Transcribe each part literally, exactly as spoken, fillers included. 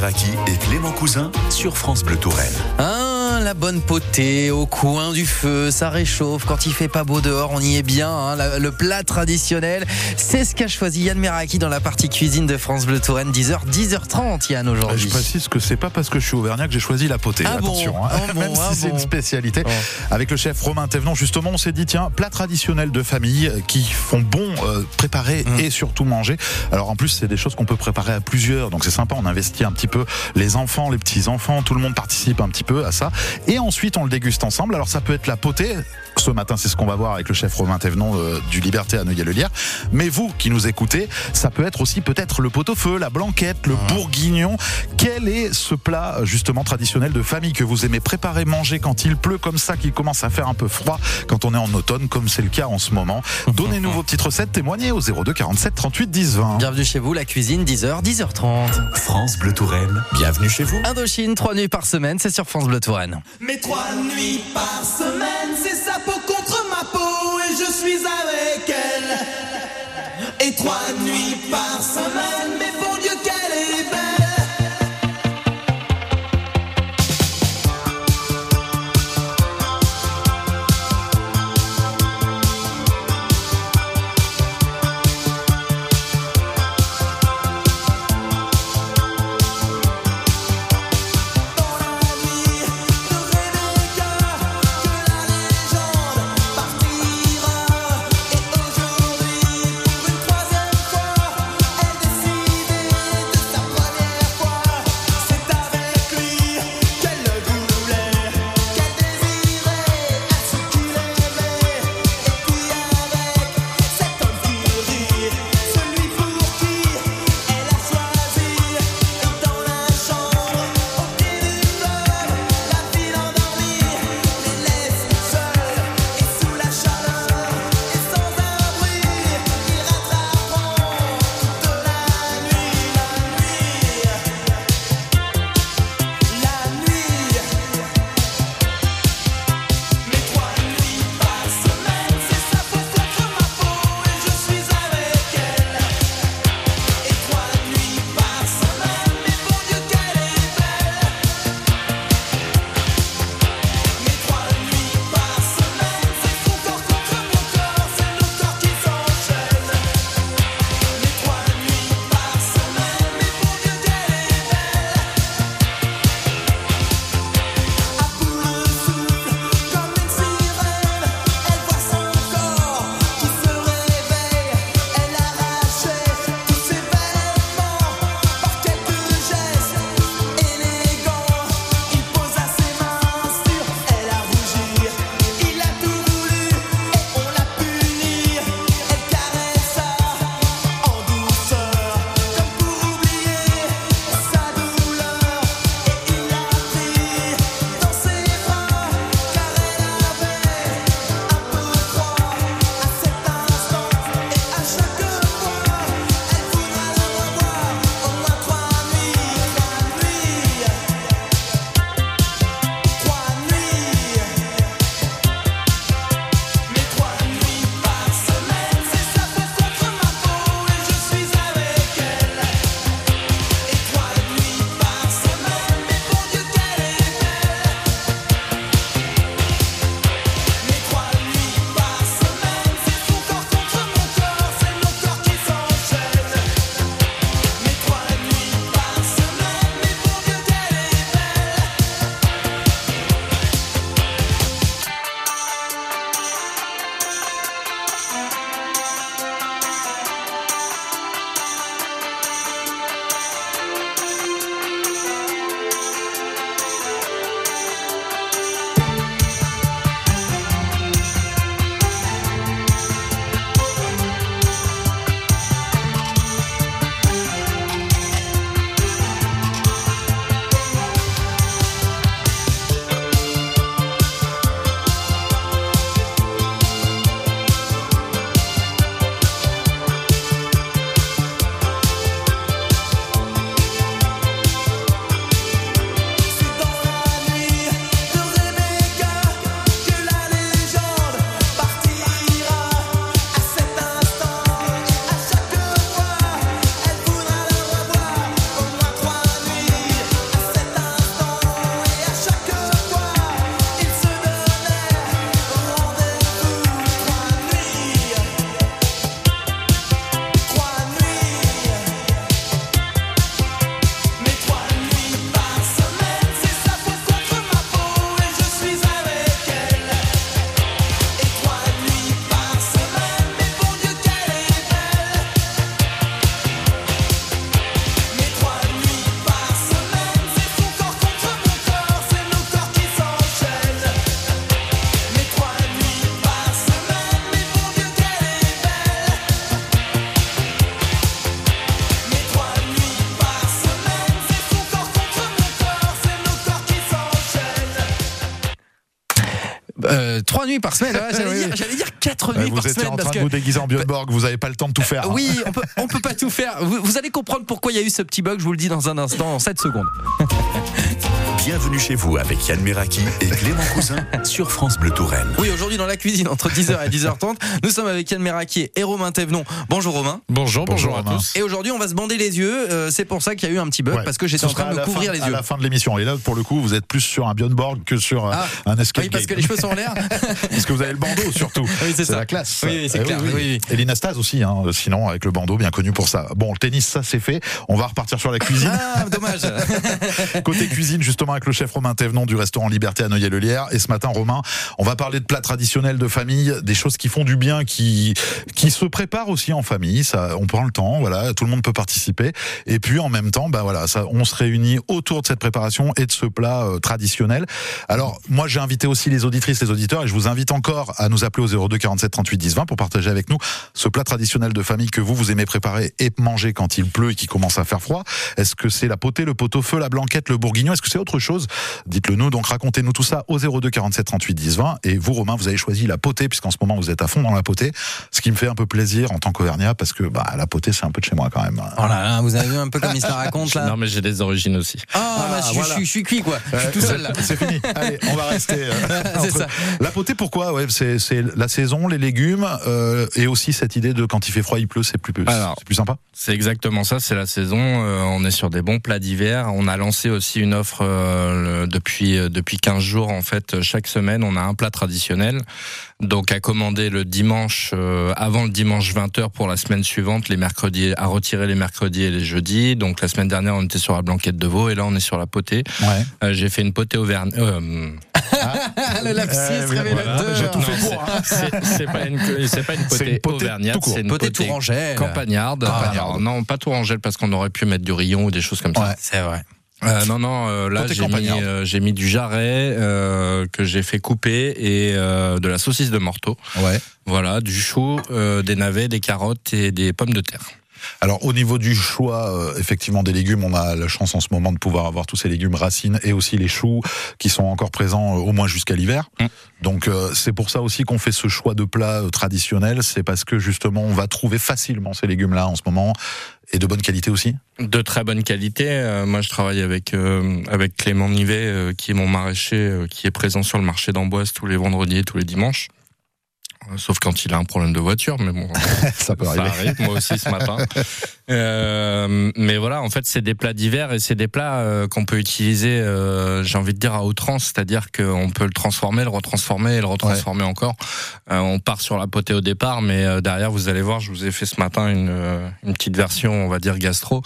Meraki et Clément Cousin sur France Bleu Touraine. Hein, la bonne potée au coin du feu, ça réchauffe. Quand il fait pas beau dehors, on y est bien. Hein, la, le plat traditionnel, c'est ce qu'a choisi Yann Meraki dans la partie cuisine de France Bleu Touraine. dix heures, dix heures trente, Yann, aujourd'hui. Je précise que c'est pas parce que je suis auvergnat que j'ai choisi la potée. Ah Attention, bon, hein. ah même bon, si ah c'est bon. une spécialité. Oh. Avec le chef Romain Thévenon, justement, on s'est dit tiens, plat traditionnel de famille qui font bon euh, préparer mmh. et surtout manger. Alors en plus, c'est des choses qu'on peut préparer à plusieurs, donc c'est sympa. On investit un petit peu les enfants, les petits enfants, tout le monde participe un petit peu à ça. Et ensuite, on le déguste ensemble. Alors ça peut être la potée. Ce matin, c'est ce qu'on va voir avec le chef Romain Thévenon euh, du Liberté à Neuilly-le-Lierre. Mais vous qui nous écoutez, ça peut être aussi peut-être le pot-au-feu, la blanquette, le mmh. bourguignon. Quel est ce plat justement traditionnel de famille que vous aimez préparer, manger quand il pleut comme ça, qu'il commence à faire un peu froid, quand on est en automne, comme c'est le cas en ce moment? Donnez-nous vos petites recettes, témoignez au zéro deux quarante-sept trente-huit dix vingt. Bienvenue chez vous, la cuisine, dix heures, dix heures trente. France Bleu Touraine, bienvenue chez vous. Indochine, trois nuits par semaine, c'est sur France Bleu Touraine. Mais trois nuits par semaine, c'est sa peau contre ma peau et je suis avec elle. Et trois nuits par semaine, mais bon Dieu qu'elle est belle. Partira et aujourd'hui pour une troisième fois elle décide Euh, trois nuits par semaine, ouais, j'allais, dire, j'allais dire quatre nuits vous par étiez semaine. en train parce de que... vous déguiser en Björn Borg, vous n'avez pas le temps de tout faire. Hein. Oui, on peut, on peut pas tout faire. Vous, vous allez comprendre pourquoi il y a eu ce petit bug, je vous le dis dans un instant, en sept secondes. Bienvenue chez vous avec Yann Meraki et Clément Cousin sur France Bleu Touraine. Oui, aujourd'hui dans la cuisine, entre dix heures et dix heures trente, nous sommes avec Yann Meraki et Romain Thévenon. Bonjour Romain. Bonjour, bonjour, bonjour à tous. Et aujourd'hui, on va se bander les yeux. Euh, c'est pour ça qu'il y a eu un petit bug, ouais, parce que j'étais en train de me couvrir fin, les yeux. À la fin de l'émission. Et là, pour le coup, vous êtes plus sur un Björn Borg que sur ah, un escape oui, parce game. que les cheveux sont en l'air. Parce que vous avez le bandeau surtout. Oui, c'est, c'est ça. la classe. Oui, oui c'est eh clair. Oui, oui. Oui, oui. Et l'Inastase aussi, hein, sinon, avec le bandeau, bien connu pour ça. Bon, le tennis, ça c'est fait. On va repartir sur la cuisine. Ah, dommage. Côté cuisine, justement, avec le chef Romain Thévenon du restaurant Liberté à Noyers-le-Lierre. Et ce matin, Romain, on va parler de plats traditionnels de famille, des choses qui font du bien, qui qui se préparent aussi en famille. Ça, on prend le temps, voilà, tout le monde peut participer. Et puis en même temps, bah voilà, ça, on se réunit autour de cette préparation et de ce plat euh, traditionnel. Alors moi, j'ai invité aussi les auditrices, les auditeurs, et je vous invite encore à nous appeler au zéro deux quarante-sept trente-huit dix vingt pour partager avec nous ce plat traditionnel de famille que vous vous aimez préparer et manger quand il pleut et qu'il commence à faire froid. Est-ce que c'est la potée, le pot-au-feu, la blanquette, le bourguignon? Est-ce que c'est autre chose? Dites-le nous. Donc racontez-nous tout ça au zéro deux quarante-sept trente-huit dix vingt. Et vous, Romain, vous avez choisi la potée, puisqu'en ce moment vous êtes à fond dans la potée, ce qui me fait un peu plaisir en tant qu'Auvergnat, parce que bah, la potée c'est un peu de chez moi quand même. Oh là là, vous avez vu un peu comme il se la raconte là. Non mais j'ai des origines aussi. Ah, ah bah, je, voilà. je, je suis cuit quoi. Je suis euh, tout seul là. C'est fini. Allez, on va rester. Euh, c'est ça. La potée, pourquoi? Ouais, c'est, c'est la saison, les légumes, euh, et aussi cette idée de quand il fait froid, il pleut, c'est plus, Alors, c'est plus sympa. C'est exactement ça, c'est la saison. Euh, on est sur des bons plats d'hiver. On a lancé aussi une offre euh, le, depuis euh, depuis quinze jours en fait. Chaque semaine, on a un plat traditionnel. Donc à commander le dimanche euh, avant le dimanche vingt heures pour la semaine suivante, les mercredis, à retirer les mercredis et les jeudis. Donc la semaine dernière, on était sur la blanquette de veau et là on est sur la potée. Ouais. Euh, j'ai fait une potée auvergnate. Euh, ah, le lapsus euh, révélateur. Voilà, j'ai tout non, fait pour. Hein. C'est, c'est pas une c'est pas une potée, c'est une potée auvergnate, c'est une potée, potée tourangelle, campagnarde. Ah, Alors, non, pas tourangelle parce qu'on aurait pu mettre du rayon ou des choses comme ça. Ouais, c'est vrai. Euh, non, non, euh, là j'ai mis, euh, j'ai mis du jarret euh, que j'ai fait couper et euh, de la saucisse de Morteau. Ouais. Voilà, du chou, euh, des navets, des carottes et des pommes de terre. Alors au niveau du choix, euh, effectivement des légumes, on a la chance en ce moment de pouvoir avoir tous ces légumes racines et aussi les choux qui sont encore présents euh, au moins jusqu'à l'hiver. Mmh. Donc euh, c'est pour ça aussi qu'on fait ce choix de plat euh, traditionnel, c'est parce que justement on va trouver facilement ces légumes-là en ce moment et de bonne qualité aussi. De très bonne qualité. Euh, moi je travaille avec euh, avec Clément Nivet euh, qui est mon maraîcher, euh, qui est présent sur le marché d'Amboise tous les vendredis et tous les dimanches. Sauf quand il a un problème de voiture, mais bon, ça peut ça arriver. arrive, moi aussi ce matin. Euh, mais voilà, en fait, c'est des plats d'hiver et c'est des plats euh, qu'on peut utiliser, euh, j'ai envie de dire à outrance, c'est-à-dire qu'on peut le transformer, le retransformer et le retransformer ouais. encore. Euh, on part sur la potée au départ, mais euh, derrière, vous allez voir, je vous ai fait ce matin une, euh, une petite version, on va dire gastro,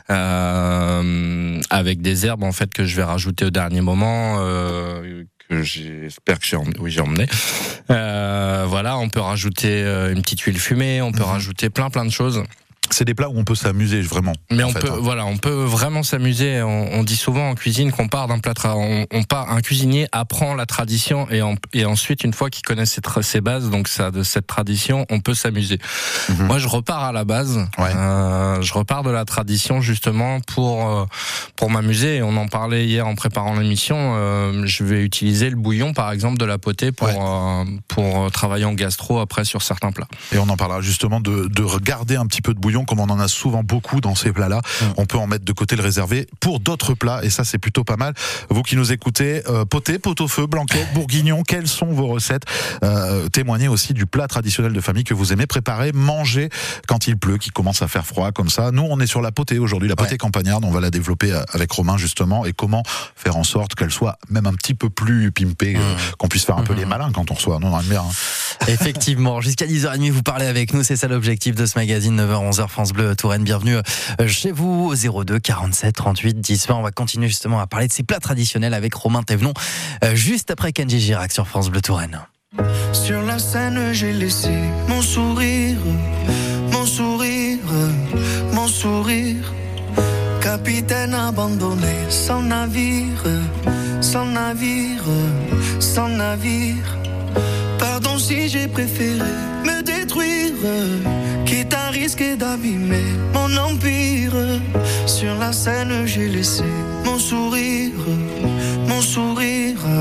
euh, avec des herbes en fait que je vais rajouter au dernier moment. Euh, que j'espère que j'ai emmené. Oui, j'ai emmené. Euh, voilà, on peut rajouter une petite huile fumée, on peut mmh. rajouter plein plein de choses. C'est des plats où on peut s'amuser vraiment. Mais on fait, peut, hein. voilà, on peut vraiment s'amuser. On, on dit souvent en cuisine qu'on part d'un plat, tra- on, on part, un cuisinier apprend la tradition et, en, et ensuite une fois qu'il connaît ses, tra- ses bases, donc ça, de cette tradition, on peut s'amuser. Mm-hmm. Moi, je repars à la base. Ouais. Euh, je repars de la tradition justement pour euh, pour m'amuser. Et on en parlait hier en préparant l'émission. Euh, je vais utiliser le bouillon, par exemple, de la potée pour ouais. euh, pour travailler en gastro après sur certains plats. Et on en parlera justement de de regarder un petit peu de bouillon. Comme on en a souvent beaucoup dans ces plats-là, mmh. on peut en mettre de côté, le réserver pour d'autres plats, et ça c'est plutôt pas mal. Vous qui nous écoutez, euh, potée, pot-au-feu, blanquette, bourguignon, quelles sont vos recettes? euh, Témoignez aussi du plat traditionnel de famille que vous aimez préparer, manger quand il pleut, qu'il commence à faire froid comme ça. Nous on est sur la potée aujourd'hui, la potée ouais. campagnarde, on va la développer avec Romain justement, et comment faire en sorte qu'elle soit même un petit peu plus pimpée, mmh. euh, qu'on puisse faire un mmh. peu les malins quand on reçoit. Non, on aime bien. Hein. Effectivement, jusqu'à dix heures trente, vous parlez avec nous, c'est ça l'objectif de ce magazine, neuf heures onze heures France Bleu Touraine. Bienvenue chez vous au zéro deux quarante-sept trente-huit dix vingt. On va continuer justement à parler de ces plats traditionnels avec Romain Thévenon juste après Kenji Girac sur France Bleu Touraine. Sur la scène, j'ai laissé mon sourire, mon sourire, mon sourire. Capitaine abandonné, sans navire, sans navire, sans navire. Pardon si j'ai préféré me détruire, quitte à risquer d'abîmer mon empire. Sur la scène j'ai laissé mon sourire, mon sourire,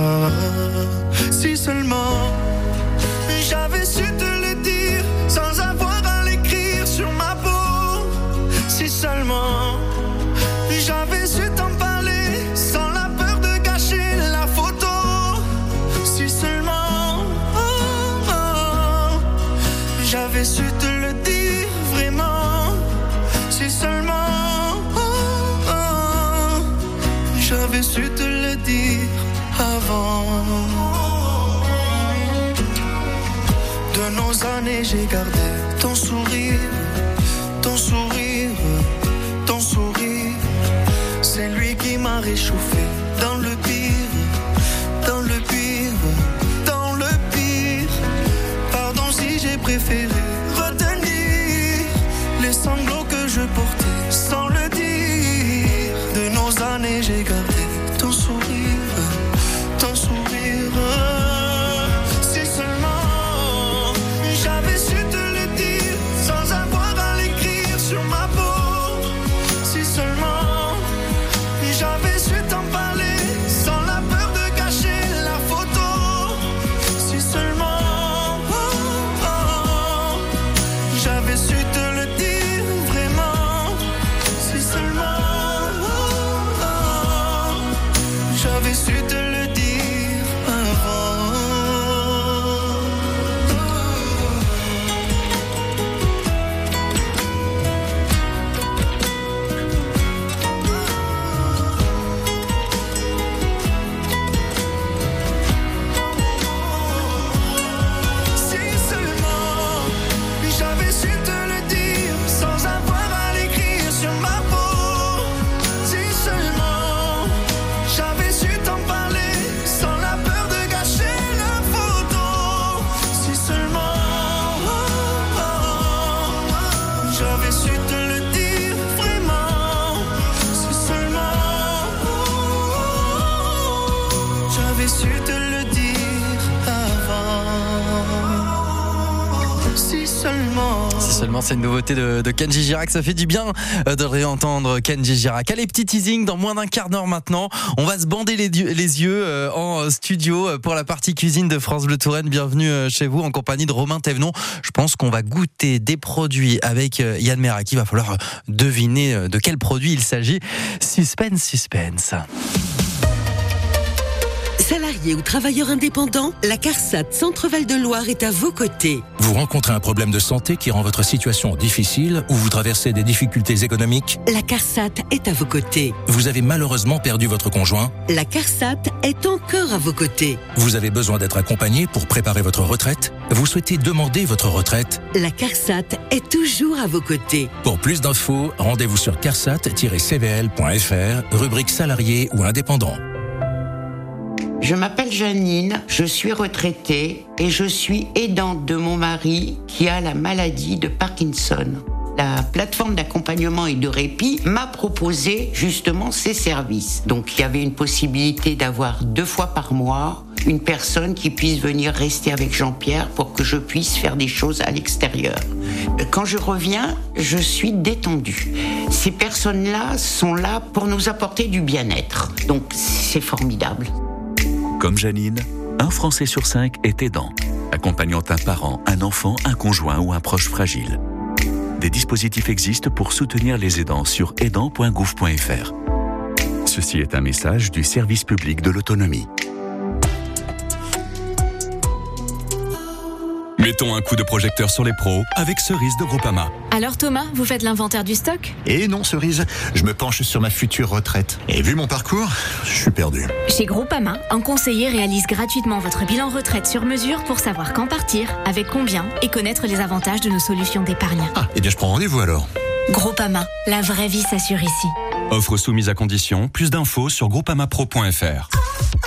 Si seulement j'avais su te le dire sans avoir à l'écrire sur ma peau. Si seulement j'avais su t'en parler sans la peur de gâcher la photo. Si seulement oh, oh, j'avais su te le dire vraiment. Si seulement oh, oh, j'avais su te le dire avant. De nos années j'ai gardé ton sourire, ton sourire, ton sourire. C'est lui qui m'a réchauffé dans le pire, dans le pire, dans le pire. Pardon si j'ai préféré retenir les sanglots que je portais sans le dire. De nos années j'ai gardé ton sourire, ton sourire. Si seulement j'avais su te le dire sans avoir à l'écrire sur ma peau. Si seulement j'avais su t'en parler sans la peur de gâcher la photo. Si seulement oh, oh, j'avais su te le dire vraiment. Si seulement oh, oh, j'avais su te le dire avant. Si seulement j'avais su te le dire sans avoir à l'écrire sur ma peau. Si seulement j'avais su t'en parler sans la peur de gâcher la photo. Si seulement oh, oh, j'avais su te le dire vraiment. Si seulement oh, j'avais su te le dire avant. Si seulement. Si seulement c'est une nouveauté de, de Kenji Girac, ça fait du bien euh, de réentendre Kenji Girac. Allez, petit teasing, dans moins d'un quart d'heure maintenant, on va se bander les, les yeux euh, en studio pour la partie cuisine de France Bleu Touraine. Bienvenue euh, chez vous en compagnie de Romain Thévenon. Je pense qu'on va goûter des produits avec euh, Yann Meraki. Il va falloir deviner euh, de quel produit il s'agit. Suspense, suspense. Salariés ou travailleurs indépendants, la CARSAT Centre-Val de Loire est à vos côtés. Vous rencontrez un problème de santé qui rend votre situation difficile ou vous traversez des difficultés économiques? La CARSAT est à vos côtés. Vous avez malheureusement perdu votre conjoint? La CARSAT est encore à vos côtés. Vous avez besoin d'être accompagné pour préparer votre retraite? Vous souhaitez demander votre retraite? La CARSAT est toujours à vos côtés. Pour plus d'infos, rendez-vous sur carsat tiret c v l point f r, rubrique salariés ou indépendants. Je m'appelle Janine, je suis retraitée et je suis aidante de mon mari qui a la maladie de Parkinson. La plateforme d'accompagnement et de répit m'a proposé justement ces services. Donc il y avait une possibilité d'avoir deux fois par mois une personne qui puisse venir rester avec Jean-Pierre pour que je puisse faire des choses à l'extérieur. Quand je reviens, je suis détendue. Ces personnes-là sont là pour nous apporter du bien-être. Donc c'est formidable. Comme Janine, un Français sur cinq est aidant, accompagnant un parent, un enfant, un conjoint ou un proche fragile. Des dispositifs existent pour soutenir les aidants sur aidant point gouv point f r. Ceci est un message du service public de l'autonomie. Mettons un coup de projecteur sur les pros avec Cerise de Groupama. Alors Thomas, vous faites l'inventaire du stock ? Et non Cerise, je me penche sur ma future retraite. Et vu mon parcours, je suis perdu. Chez Groupama, un conseiller réalise gratuitement votre bilan retraite sur mesure pour savoir quand partir, avec combien et connaître les avantages de nos solutions d'épargne. Ah, eh bien je prends rendez-vous alors. Groupama, la vraie vie s'assure ici. Offre soumise à condition, plus d'infos sur groupama pro point f r.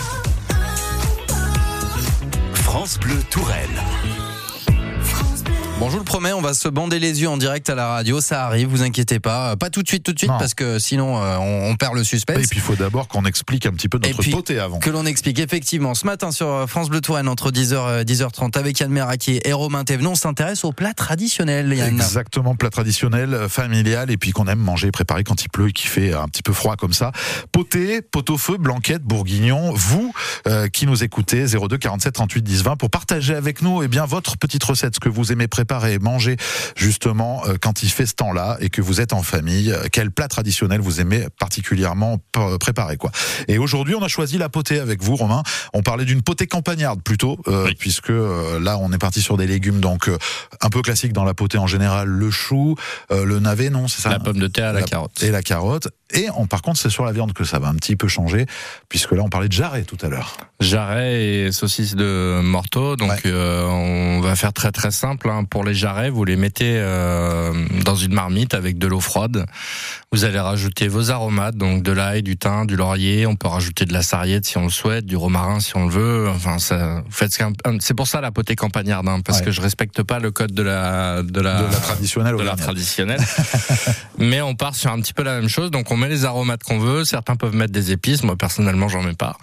France Bleu Touraine. Bon, je vous le promets, on va se bander les yeux en direct à la radio, ça arrive, vous inquiétez pas. Pas tout de suite, tout de suite, non. Parce que sinon euh, on, on perd le suspense. Et puis il faut d'abord qu'on explique un petit peu notre potée avant. Que l'on explique, effectivement. Ce matin sur France Bleu Touraine, entre dix heures et dix heures trente, avec Yann Meraki et Romain Thévenon, on s'intéresse aux plats traditionnels, Yann. Exactement, plats traditionnels, familial, et puis qu'on aime manger, préparer quand il pleut et qu'il fait un petit peu froid comme ça. Potée, pot-au-feu, blanquette, bourguignon. Vous euh, qui nous écoutez, zéro deux quarante-sept trente-huit dix vingt, pour partager avec nous eh bien, votre petite recette, ce que vous aimez préparer et manger justement quand il fait ce temps-là et que vous êtes en famille. Quel plat traditionnel vous aimez particulièrement préparer, quoi. Et aujourd'hui, on a choisi la potée avec vous, Romain. On parlait d'une potée campagnarde plutôt, euh, oui. puisque euh, là, on est parti sur des légumes donc euh, un peu classiques dans la potée en général, le chou, euh, le navet, non, c'est ça? La pomme de terre, la, la carotte. Et la carotte. Et on, par contre, c'est sur la viande que ça va un petit peu changer, puisque là, on parlait de jarret tout à l'heure. Jarret et saucisses de morteau. Donc, ouais. euh, on va faire très très simple. Hein. Pour les jarrets, vous les mettez euh, dans une marmite avec de l'eau froide. Vous allez rajouter vos aromates, donc de l'ail, du thym, du laurier. On peut rajouter de la sarriette si on le souhaite, du romarin si on le veut. Enfin, ça, faites c'est pour ça la potée campagnarde, hein, parce ouais. que je respecte pas le code de la de la, de la traditionnelle. De la traditionnelle. Mais on part sur un petit peu la même chose. Donc, on met les aromates qu'on veut. Certains peuvent mettre des épices. Moi, personnellement, j'en mets pas.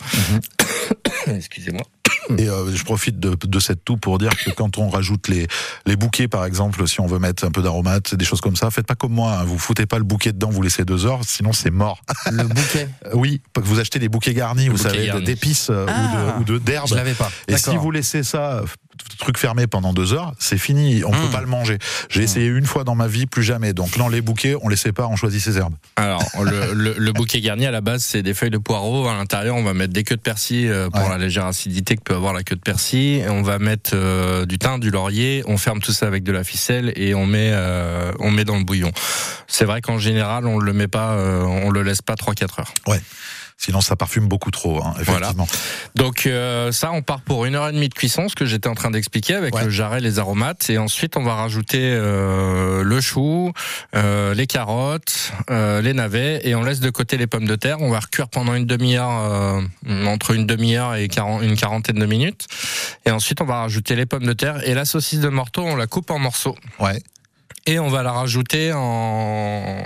Mm-hmm. Excusez-moi. Et euh, je profite de, de cette toux pour dire que quand on rajoute les, les bouquets, par exemple, si on veut mettre un peu d'aromates, des choses comme ça, faites pas comme moi, hein, vous foutez pas le bouquet dedans, vous laissez deux heures, sinon c'est mort. Le bouquet? Oui, vous achetez des bouquets garnis, le vous bouquet savez, garni. d'épices euh, ah, ou de ou de d'herbes. Je l'avais pas. Et D'accord. si vous laissez ça truc fermé pendant deux heures, c'est fini, on mmh. peut pas le manger. J'ai mmh. essayé une fois dans ma vie, plus jamais. Donc là, les bouquets, on les sépare, on choisit ses herbes. Alors, le, le, le bouquet garni, à la base, c'est des feuilles de poireaux. À l'intérieur, on va mettre des queues de persil pour ouais. la légère acidité que peut avoir la queue de persil. Et on va mettre euh, du thym, du laurier. On ferme tout ça avec de la ficelle et on met, euh, on met dans le bouillon. C'est vrai qu'en général, on le met pas, euh, on le laisse pas trois quatre heures. Ouais. Sinon, ça parfume beaucoup trop, hein, effectivement. Voilà. Donc euh, ça, on part pour une heure et demie de cuisson, ce que j'étais en train d'expliquer avec ouais. le jarret, les aromates, et ensuite on va rajouter euh, le chou, euh, les carottes, euh, les navets, et on laisse de côté les pommes de terre. On va recuire pendant une demi-heure, euh, entre une demi-heure et une quarantaine de minutes, et ensuite on va rajouter les pommes de terre et la saucisse de morteau. On la coupe en morceaux. Ouais. Et on va la rajouter en,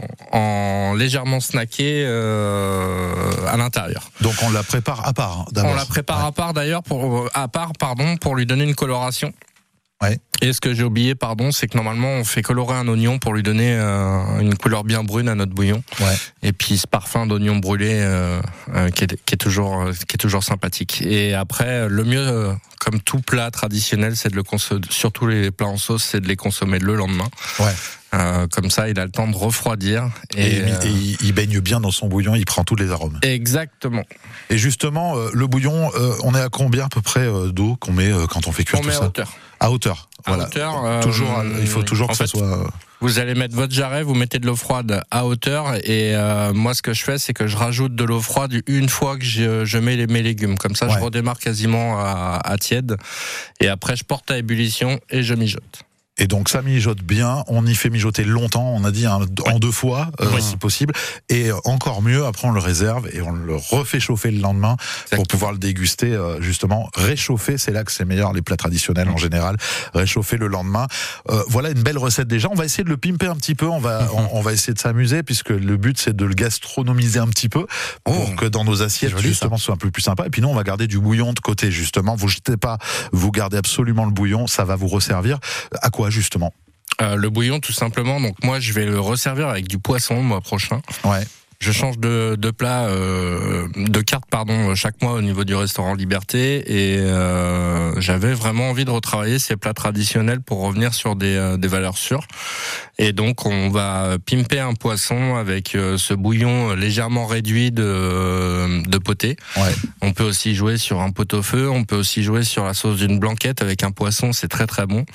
en légèrement snacké euh, à l'intérieur. Donc on la prépare à part d'abord. On la prépare ouais. à part d'ailleurs pour à part pardon pour lui donner une coloration. Ouais. Et ce que j'ai oublié, pardon, c'est que normalement on fait colorer un oignon pour lui donner euh, une couleur bien brune à notre bouillon. Ouais. Et puis ce parfum d'oignon brûlé euh, euh, qui, est, qui est toujours euh, qui est toujours sympathique. Et après, le mieux, euh, comme tout plat traditionnel, c'est de le consommer. Surtout les plats en sauce, c'est de les consommer le lendemain. Ouais. Euh, comme ça, il a le temps de refroidir. Et, et, euh... et il, il baigne bien dans son bouillon, il prend tous les arômes. Exactement. Et justement, euh, le bouillon, euh, on est à combien à peu près euh, d'eau qu'on met euh, quand on fait cuire on tout met ça ? À hauteur. À hauteur. À voilà. hauteur. Euh, toujours, il faut toujours que ça fait, soit. Vous allez mettre votre jarret, vous mettez de l'eau froide à hauteur, et euh, moi, ce que je fais, c'est que je rajoute de l'eau froide une fois que je, je mets les, mes légumes. Comme ça, ouais. je redémarre quasiment à, à tiède, et après, je porte à ébullition et je mijote. Et donc ça mijote bien, on y fait mijoter longtemps, on a dit hein, en oui. deux fois euh, oui. si possible, et encore mieux, après on le réserve et on le refait chauffer le lendemain Exactement. Pour pouvoir le déguster, euh, justement réchauffer, c'est là que c'est meilleur, les plats traditionnels mmh. en général, réchauffer le lendemain. Euh, voilà une belle recette déjà, on va essayer de le pimper un petit peu, on va, mmh. on, on va essayer de s'amuser, puisque le but c'est de le gastronomiser un petit peu, pour oh. que dans nos assiettes joli, justement ça. Soit un peu plus sympa, et puis nous on va garder du bouillon de côté justement, vous jetez pas, vous gardez absolument le bouillon, ça va vous resservir. À quoi justement? Euh, le bouillon, tout simplement. Donc moi, je vais le resservir avec du poisson le mois prochain. Ouais. Je change de, de plat, euh, de carte, pardon, chaque mois au niveau du restaurant Liberté, et euh, j'avais vraiment envie de retravailler ces plats traditionnels pour revenir sur des, euh, des valeurs sûres. Et donc on va pimper un poisson avec euh, ce bouillon légèrement réduit de, de potée. Ouais. On peut aussi jouer sur un pot-au-feu, on peut aussi jouer sur la sauce d'une blanquette avec un poisson, c'est très très bon.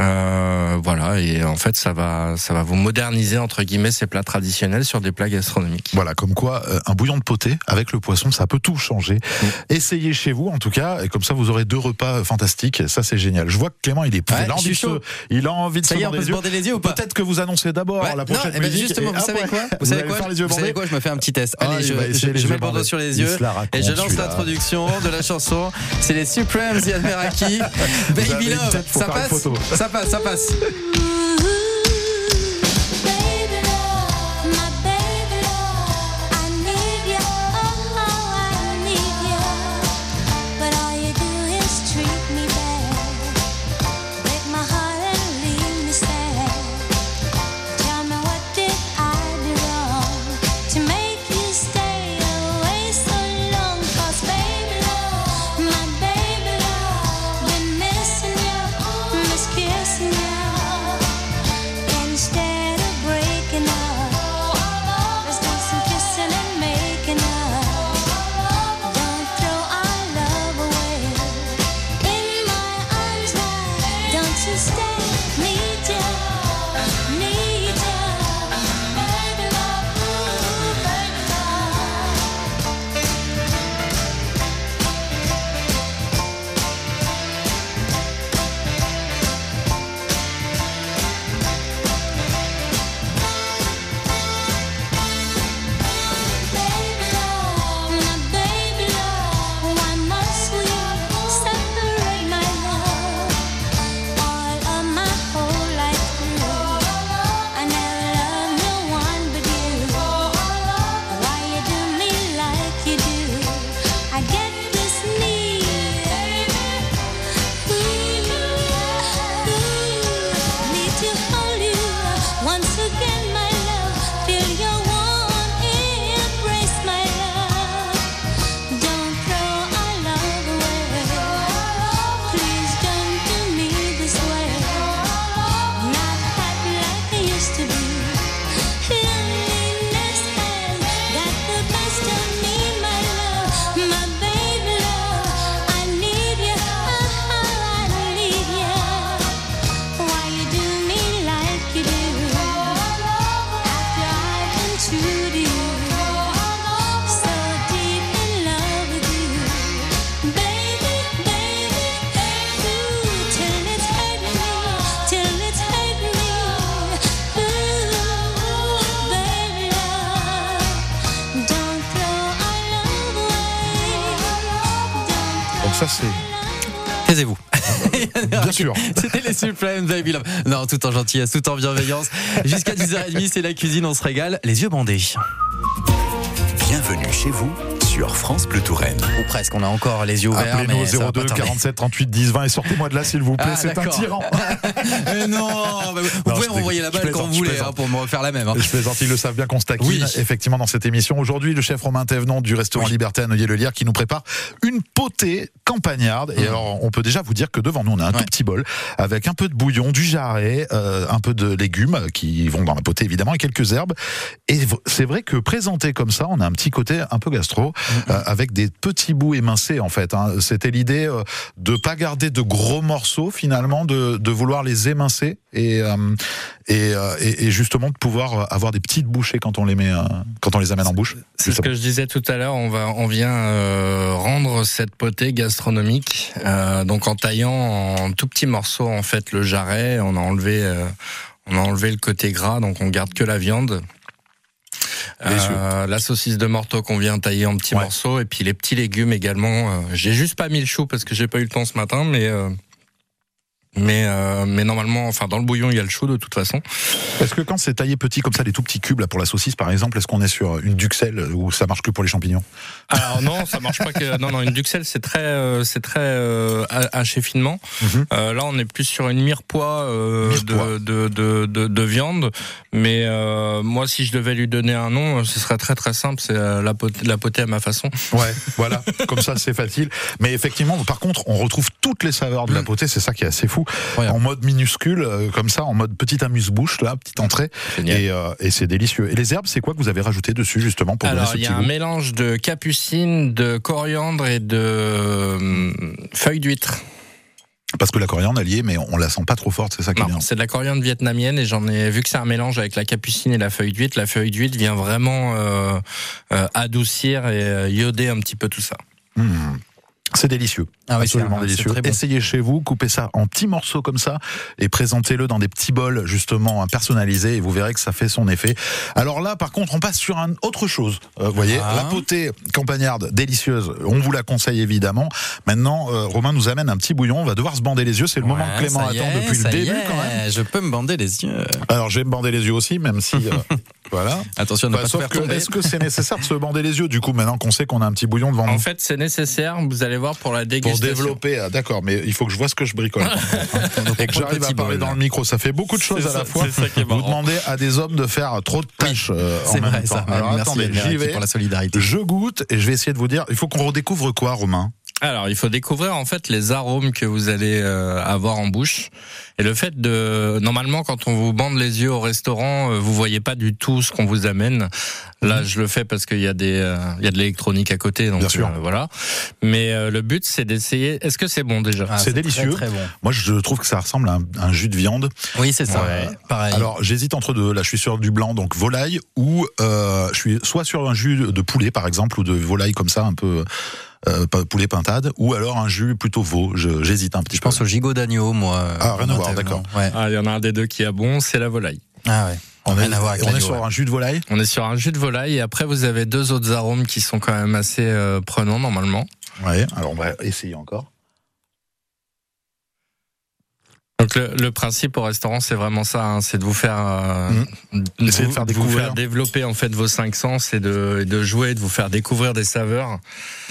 Euh, voilà, et en fait ça va, ça va vous moderniser entre guillemets ces plats traditionnels sur des plats gastronomiques. gastronomique. Voilà, comme quoi euh, un bouillon de potée avec le poisson, ça peut tout changer. Mmh. Essayez chez vous, en tout cas, et comme ça vous aurez deux repas fantastiques. Ça, c'est génial. Je vois que Clément, il est prêt. Ouais, il a envie de se, il a envie de ça se y est, on peut se border les yeux ou pas? Peut-être que vous annoncez d'abord ouais, la prochaine non, musique. Justement, vous savez quoi? Vous, vous savez quoi? Les yeux vous savez quoi? Je me fais un petit test. Ah, Allez, je, je, je mets le bandeau sur les yeux et je lance l'introduction de la chanson. C'est les Supremes, Yann Meraki. Baby Love. Ça passe, ça passe, ça passe. Ça, c'est... Taisez-vous. Bien sûr. C'était les Supremes, Baby Love. Non, tout en gentillesse, tout en bienveillance. Jusqu'à dix heures trente, c'est la cuisine, on se régale, les yeux bandés. Bienvenue chez vous sur France Bleu Touraine. Ou presque, on a encore les yeux ouverts. Appelez-nous au zéro deux quarante-sept trente-huit dix vingt et sortez-moi de là s'il vous plaît, ah, c'est d'accord. Un tyran. Mais non, bah, vous non, pouvez m'envoyer la balle quand vous voulez hein, pour me refaire la même. Hein. Je plaisante, ils le savent bien qu'on se taquine oui. effectivement dans cette émission. Aujourd'hui, le chef Romain Thévenon du restaurant oui. Liberté à Noyer-le-Lierre qui nous prépare une potée campagnarde. Mmh. Et alors, on peut déjà vous dire que devant nous, on a un ouais. tout petit bol avec un peu de bouillon, du jarret, euh, un peu de légumes qui vont dans la potée évidemment et quelques herbes. Et c'est vrai que présenté comme ça, on a un petit côté un peu gastro mmh. euh, avec des petits bouts émincés en fait. Hein. C'était l'idée euh, de pas garder de gros morceaux finalement, de, de vouloir les émincer et, euh, et, euh, et, et justement de pouvoir avoir des petites bouchées quand on les met, euh, quand on les amène en bouche. C'est ce que je disais tout à l'heure. On va, on vient euh, rendre cette potée gastronomique. Euh, donc en taillant en tout petits morceaux en fait le jarret, on a enlevé, euh, on a enlevé le côté gras, donc on garde que la viande. Euh, la saucisse de Morteau qu'on vient tailler en petits ouais. morceaux et puis les petits légumes également. Euh, j'ai juste pas mis le chou parce que j'ai pas eu le temps ce matin, mais euh, mais euh, mais normalement, enfin dans le bouillon il y a le chou de toute façon. Est-ce que quand c'est taillé petit comme ça, les tout petits cubes là pour la saucisse par exemple, est-ce qu'on est sur une duxelle ou ça marche que pour les champignons? Alors non, ça marche pas que non non une duxelle c'est très euh, c'est très euh, haché finement. Mm-hmm. Euh, là on est plus sur une mirepoix euh, de, de, de de de viande, mais euh, moi si je devais lui donner un nom, ce serait très très simple, c'est euh, la potée, la potée à ma façon. Ouais, voilà, comme ça c'est facile. Mais effectivement, par contre, on retrouve toutes les saveurs de la potée, c'est ça qui est assez fou. Ouais. En mode minuscule, euh, comme ça, en mode petite amuse-bouche là, petite entrée, et, euh, et c'est délicieux. Et les herbes, c'est quoi que vous avez rajouté dessus justement pour Alors, donner ce petit goût? Alors il y a un mélange de capucine, de coriandre et de euh, feuilles d'huître. Parce que la coriandre, elle y est, mais on la sent pas trop forte, c'est ça qui est bien. Non, c'est de la coriandre vietnamienne et j'en ai vu que c'est un mélange avec la capucine et la feuille d'huile. La feuille d'huile vient vraiment euh, euh, adoucir et euh, ioder un petit peu tout ça. Mmh. C'est délicieux, ah oui, absolument c'est, délicieux. C'est bon. Essayez chez vous, coupez ça en petits morceaux comme ça et présentez-le dans des petits bols justement personnalisés et vous verrez que ça fait son effet. Alors là, par contre, on passe sur un autre chose. Euh, vous voyez, ah. la potée campagnarde délicieuse, on vous la conseille évidemment. Maintenant, euh, Romain nous amène un petit bouillon. On va devoir se bander les yeux. C'est le ouais, moment que Clément attend est, depuis le début est. quand même. Je peux me bander les yeux. Alors, je vais me bander les yeux aussi, même si. Euh, Voilà. Attention à ne bah, pas se sauf faire que, tomber. est-ce que c'est nécessaire de se bander les yeux du coup maintenant qu'on sait qu'on a un petit bouillon devant nous? En fait, c'est nécessaire. Vous allez voir pour la Pour dégustation. développer, ah, d'accord, mais il faut que je vois ce que je bricole. Et que j'arrive à parler dans le micro. Ça fait beaucoup de choses C'est à la ça- fois. c'est ça qui est Vous marrant. demandez à des hommes de faire trop de tâches euh, en C'est même vrai, temps. ça. Alors Merci, attendez, Yann j'y Meraki, vais. pour la solidarité. Je goûte et je vais essayer de vous dire. Il faut qu'on redécouvre quoi, Romain? Alors, il faut découvrir en fait les arômes que vous allez euh, avoir en bouche. Et le fait de, normalement, quand on vous bande les yeux au restaurant, euh, vous voyez pas du tout ce qu'on vous amène. Là, je le fais parce qu'il y a des, euh, il y a de l'électronique à côté, donc Bien sûr. euh, voilà. Mais euh, le but, c'est d'essayer. Est-ce que c'est bon déjà? Ah, c'est délicieux. Très, très bon. Moi, je trouve que ça ressemble à un, un jus de viande. Oui, c'est ça. Ouais. Pareil. Alors, j'hésite entre deux. Là, je suis sur du blanc, donc volaille, ou euh, je suis soit sur un jus de poulet, par exemple, ou de volaille comme ça, un peu. Euh, poulet pintade, ou alors un jus plutôt veau. Je, j'hésite un petit je peu. pense au gigot d'agneau, moi. Ah, rien à voir, d'accord. Ouais. Ah, il y en a un des deux qui est bon, c'est la volaille. Ah ouais. On Rien est, à voir avec on est l'agneau, sur ouais. un jus de volaille. On est sur un jus de volaille et après vous avez deux autres arômes qui sont quand même assez euh, prenants normalement. Ouais. Alors on va essayer encore. Donc le, le principe au restaurant c'est vraiment ça, hein, c'est de vous faire, euh, Mmh. de Essayer vous, de faire de vous découvrir. faire développer en fait vos cinq sens et de, et de jouer, de vous faire découvrir des saveurs.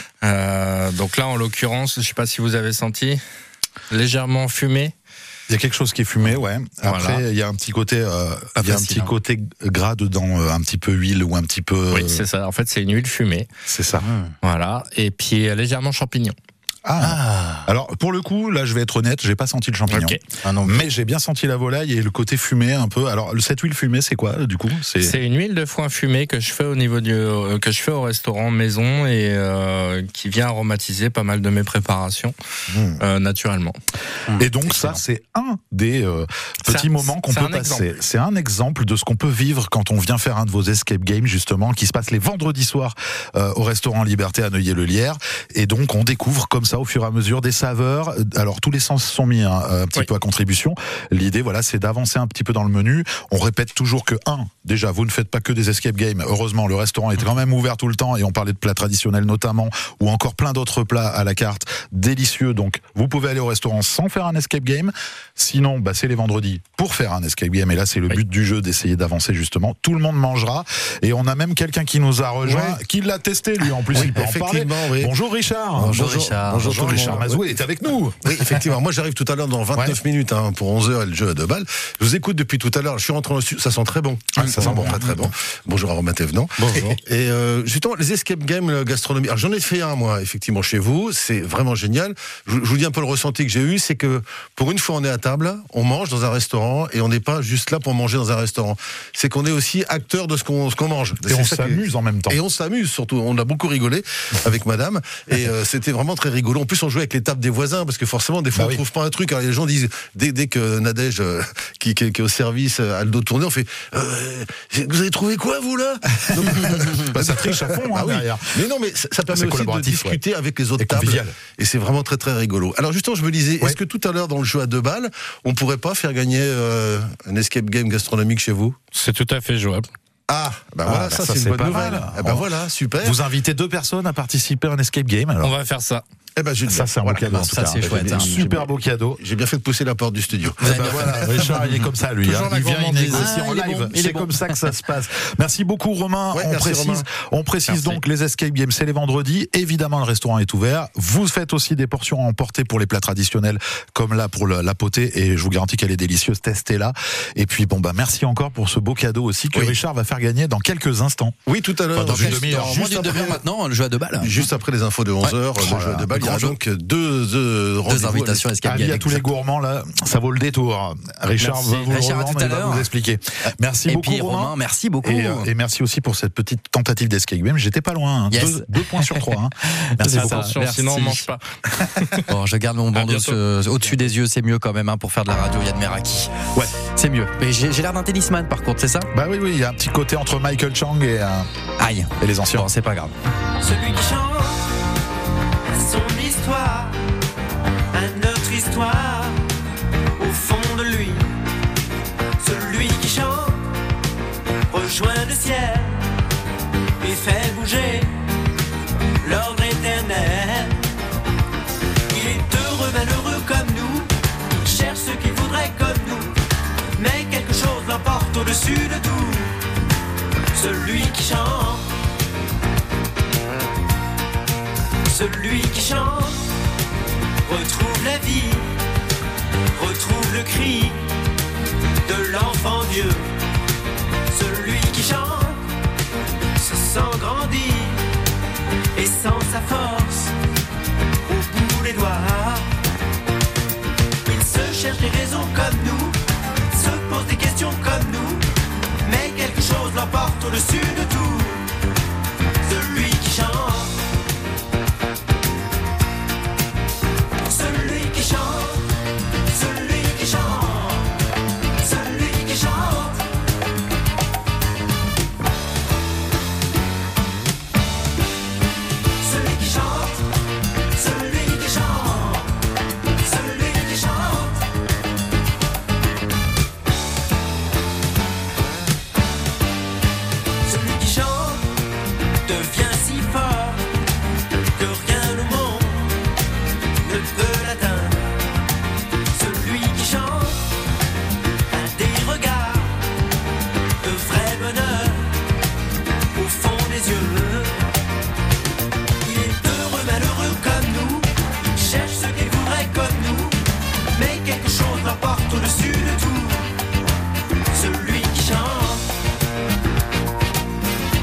Euh, donc là en l'occurrence, je sais pas si vous avez senti, légèrement fumé. Il y a quelque chose qui est fumé, ouais. Après, Voilà. il y a un petit côté, euh, Pas il y a un facile, petit hein. côté gras dedans, euh, un petit peu huile ou un petit peu. Oui, euh, c'est ça. En fait, c'est une huile fumée. c'est ça. Voilà. Et puis euh, légèrement champignon. Ah. Ah. Alors pour le coup, là, je vais être honnête, j'ai pas senti le champignon. Ok. Ah non. Mais j'ai bien senti la volaille et le côté fumé un peu. Alors cette huile fumée, c'est quoi du coup? C'est C'est une huile de foin fumée que je fais au niveau du euh, que je fais au restaurant maison et euh, qui vient aromatiser pas mal de mes préparations Mmh. euh, naturellement. Et donc ça, c'est un des euh, C'est petits un- moments qu'on c'est peut un passer. exemple. C'est un exemple de ce qu'on peut vivre quand on vient faire un de vos escape games justement, qui se passe les vendredis soirs euh, au restaurant Liberté à Neuilly-le-Lierre. Et donc on découvre comme ça au fur et à mesure des saveurs. Alors tous les sens sont mis hein, un petit Oui. peu à contribution. L'idée, voilà, c'est d'avancer un petit peu dans le menu. On répète toujours que un, déjà, vous ne faites pas que des escape games. Heureusement, le restaurant est quand même ouvert tout le temps et on parlait de plats traditionnels notamment, ou encore plein d'autres plats à la carte délicieux. Donc vous pouvez aller au restaurant sans faire un escape game. Sinon, bah, c'est les vendredis pour faire un escape game. Et là, c'est le Oui. but du jeu d'essayer d'avancer justement. Tout le monde mangera. Et on a même quelqu'un qui nous a rejoint, Ouais. qui l'a testé lui en plus. Oui, il peut en parler. effectivement, oui. Bonjour Richard. Bonjour, Richard. Bonjour, Bonjour tout le Richard monde. Mazoué est avec nous. Oui, effectivement. Moi, j'arrive tout à l'heure dans vingt-neuf minutes hein, pour onze heures et le jeu à deux balles. Je vous écoute depuis tout à l'heure. Je suis rentré dans le studio. Ça sent très bon. Ah, ça sent bon. très très bon. Bonjour à Romain Thévenant. Bonjour. Et euh, justement, les escape games gastronomie. Alors, j'en ai fait un, moi, effectivement, chez vous. C'est vraiment génial. Je, je vous dis un peu le ressenti que j'ai eu. C'est que pour une fois, on est à table, on mange dans un restaurant et on n'est pas juste là pour manger dans un restaurant. C'est qu'on est aussi acteur de ce qu'on ce qu'on mange. Et C'est on ça qui est- s'amuse en même temps. Et on s'amuse surtout. On a beaucoup rigolé avec madame. Et euh, c'était vraiment très rigolo. En plus, on jouait avec les tables des voisins parce que forcément, des fois, Bah on oui. trouve pas un truc. Alors, les gens disent, dès, dès que Nadège, euh, qui, qui, qui est au service, euh, a le dos tourné, on fait euh, vous avez trouvé quoi, vous, là Donc, Bah, ça triche à fond hein, ah oui. derrière. Mais non, mais ça, ça permet C'est aussi de collaboratif, discuter avec les autres Et tables. convivial. Et c'est vraiment très très rigolo. Alors justement, je me disais, Ouais. est-ce que tout à l'heure dans le jeu à deux balles, on pourrait pas faire gagner euh, un escape game gastronomique chez vous? C'est tout à fait jouable. Ah, bah Ah, voilà, bah ça, ça, c'est une c'est bonne pas nouvelle. mal. Eh ben On- voilà, super. Vous invitez deux personnes à participer à un escape game. Alors. On va faire ça. Eh ben, je- Ça, c'est un voilà. beau cadeau en tout ça, cas. c'est J'ai chouette, bien- hein. Super beau cadeau. J'ai bien fait de pousser la porte du studio. Vous avez Bah bien voilà, fait. Richard, il est comme ça, lui. Toujours hein. la Il vient, il gourmandise. négocie Ah, en il est live. bon, il est C'est bon. comme ça que ça se passe. Merci beaucoup, Romain. Ouais, on, merci, précise, Romain. on précise Merci. donc les escape games, c'est les vendredis. Évidemment, le restaurant est ouvert. Vous faites aussi des portions à emporter pour les plats traditionnels, comme là pour le- la potée. Et je vous garantis qu'elle est délicieuse. Testez-la. Et puis, bon, bah, merci encore pour ce beau cadeau aussi que Oui. Richard va faire gagner dans quelques instants. Oui, tout à l'heure. Enfin, dans une juste- demi-heure. Dans moins juste d'une après- demi-heure maintenant, le jeu à deux balles. Juste après les infos de onze heures, Oh le là jeu là, de balle. Il y y a je... donc deux, deux, deux invitations à Escape Game. Avis à tous les gourmands, là, ça vaut le détour. Richard merci. va vous Richard, le revendre et va vous expliquer. Merci et beaucoup, puis, Romain. Romain. Merci beaucoup. Et, euh, et merci aussi pour cette petite tentative d'Escape Game. J'étais pas loin. Hein. Yes. Deux, deux points sur trois. Hein. Merci beaucoup. Attention, sinon on mange pas. Bon, je garde mon bandeau euh, au-dessus des yeux, c'est mieux quand même hein, pour faire de la radio. Yann Meraki. Ouais, c'est mieux. Mais j'ai, j'ai l'air d'un tennisman par contre, c'est ça? Bah oui, oui, il y a un petit côté entre Michael Chang et, euh, Aïe. et les anciens. Bon, c'est pas grave. Celui qui chante son histoire, à notre histoire, au fond de lui. Celui qui chante rejoint le ciel et fait bouger l'ordre éternel. Il est heureux, malheureux comme nous, il cherche ce qu'il voudrait comme nous, mais quelque chose l'emporte au-dessus de tout. Celui qui chante, celui qui chante, retrouve la vie, retrouve le cri de l'enfant Dieu. Celui qui chante se sent grandir et sent sa force au bout des doigts. Il se cherche des raisons comme nous, se pose des questions comme nous, mais quelque chose l'emporte au-dessus de tout. Celui qui chante, celui qui chante, celui qui chante, celui qui chante. Celui qui chante, celui qui chante, celui qui chante. Celui qui chante devient si fort que rien au monde ne peut l'atteindre. Celui qui chante a des regards de vrai bonheur au fond des yeux.